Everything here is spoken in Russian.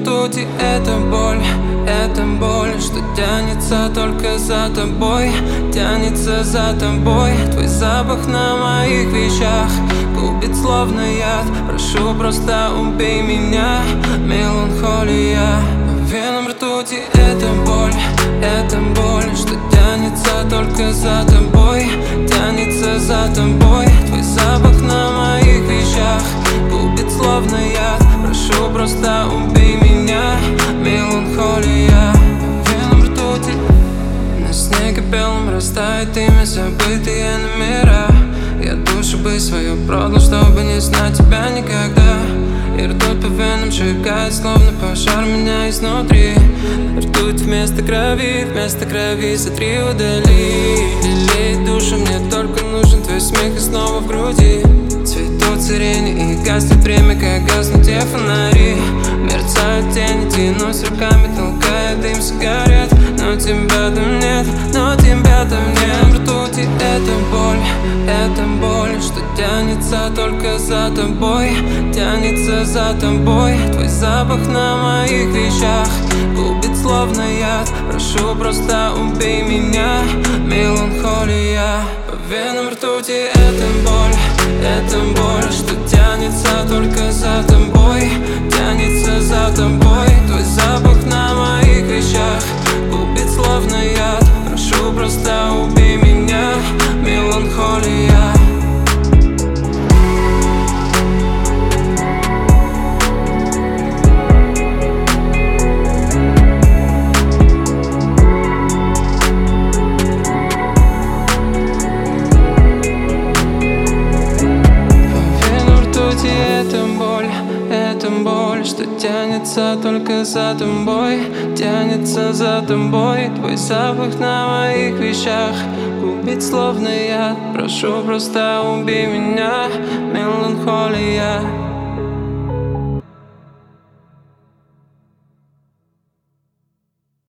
ртути это боль, что тянется только за тобой, тянется за тобой. Твой запах на моих вещах губит словно яд. Прошу, просто убей меня, меланхолия. По венам ртути это боль, что тянется только за тобой, тянется за тобой. Твой запах на моих вещах губит словно яд. Прошу, просто убей меня, меланхолия. По венам ртути на снеге белом растает имя, забытые номера. Я душу бы свою продал, чтобы не знать тебя никогда. И ртуть по венам сжигает, словно пожар меня изнутри. Ртуть вместо крови сотри, удали. Лелеет душу, мне только нужен твой смех и снова в груди. Цветут сирени и гаснет время, как гаснут те фонари. Мерцают тени, тянусь руками, толкая дым сигарет. Но тебя там нет, но тебя там нет. Ртути это боль, что тянется только за тобой, тянется за тобой. Твой запах на моих вещах губит словно яд. Прошу, просто убей меня, меланхолия. По венам ртути это боль, что тянется только за тобой, тянется за тобой. Твой запах на моих вещах губит словно яд. Прошу, просто убей меня, меланхолия. Это боль, что тянется только за тобой, тянется за тобой. Твой запах на моих вещах губит словно яд. Прошу, просто убей меня, меланхолия.